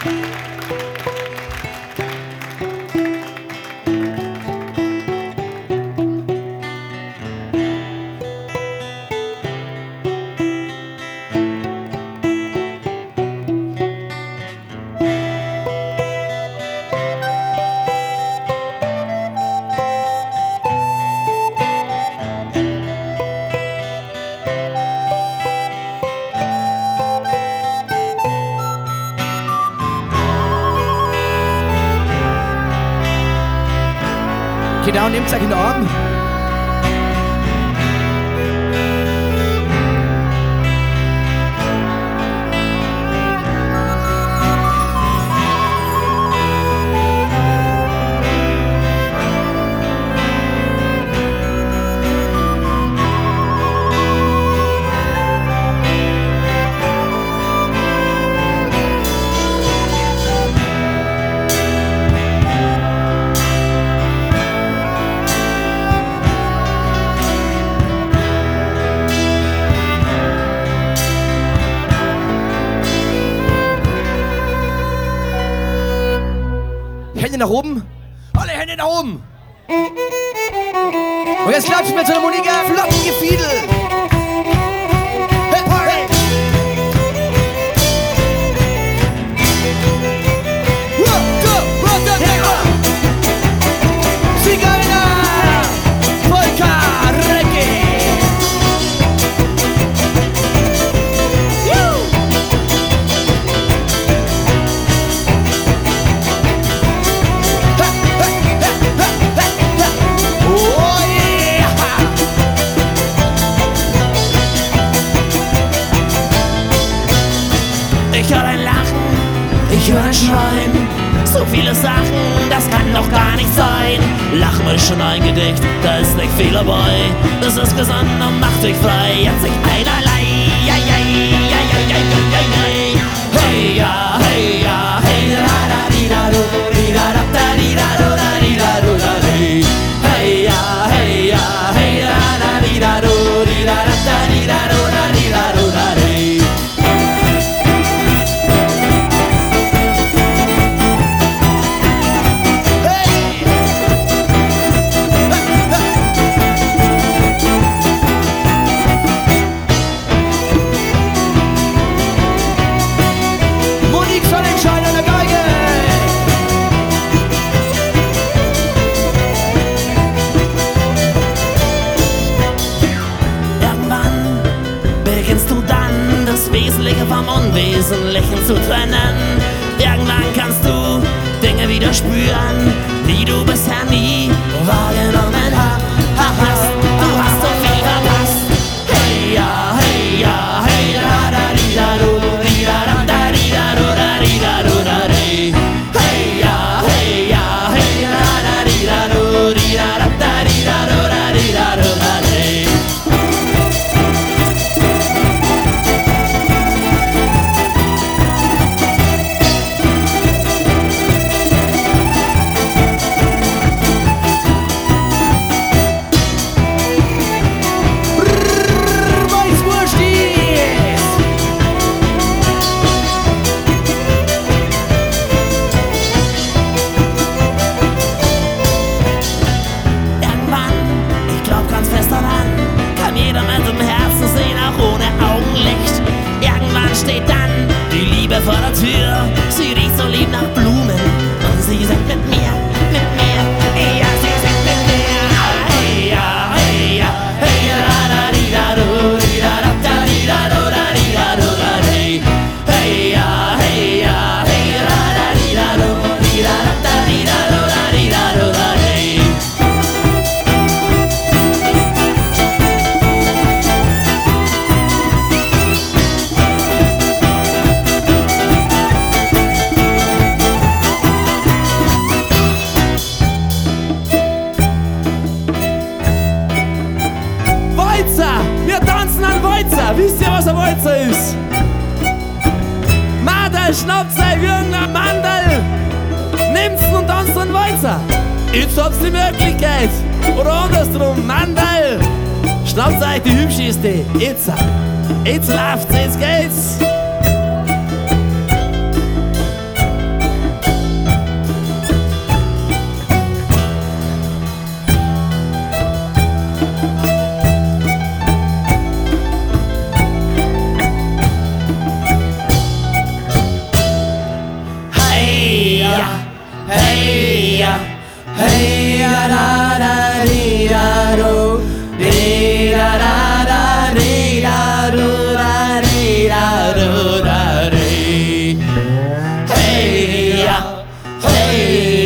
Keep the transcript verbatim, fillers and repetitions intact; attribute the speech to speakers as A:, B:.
A: Genau, nehmt euch in den Arm. Hände nach oben. Alle Hände nach oben. Und jetzt klatschen wir zu der Monika. Flotten Gefiedel. Hey, hey. Zigeuner. Polka. Reggae.
B: Ich höre ein Lachen, ich höre ein Schreien. So viele Sachen, das kann doch gar nicht sein. Lachen ist schon ein Gedicht, da ist nicht viel dabei. Das ist gesund und macht dich frei. Jetzt nicht einerlei. Ja, ja, ja, ja, ja, ja, ja. Hey, ja, hey, ja, hey, da, da, di, da, do, di, da, da, da, di, da, do, da, di, da, do, da, di. Hey, ja, hey, ja, hey, da, da, di, da, do, di, da, da, da, di, da, do, da, di, da, do, da, di. Wesentliche vom Unwesentlichen zu trennen. Irgendwann kannst du Dinge wieder spüren, die du bisher nie wahrgenommen hast. Du hast so viel verpasst. Hey ja, hey ja, hey da da di da do, di da da da di da do da di da do da di. Hey ja, hey ja, hey da da di da do, di da da da di da do da di da do da di. Steht dann die Liebe vor der Tür. Sie riecht so lieb nach Blumen und sie singt mit mir, mit mir. Ja, sie singt mit mir. Hey ja, hey ja, hey da da di da do, di da da da di da do da di da do da di. Hey ja, hey ja, hey da da di da do, di da da da di da do da di da do da di. Wisst ihr, was ein Walzer ist? Madel, schnappt euch irgendein Mandel, nimmt's und tanzt einen Walzer. Jetzt habt's die Möglichkeit. Oder andersrum, Mandel, schnappt euch die hübscheste. Jetzt, jetzt läuft's, jetzt geht's. Hey ja, hey ja, da da di da do, di da da da di da do, da di da do da di. Hey ja, hey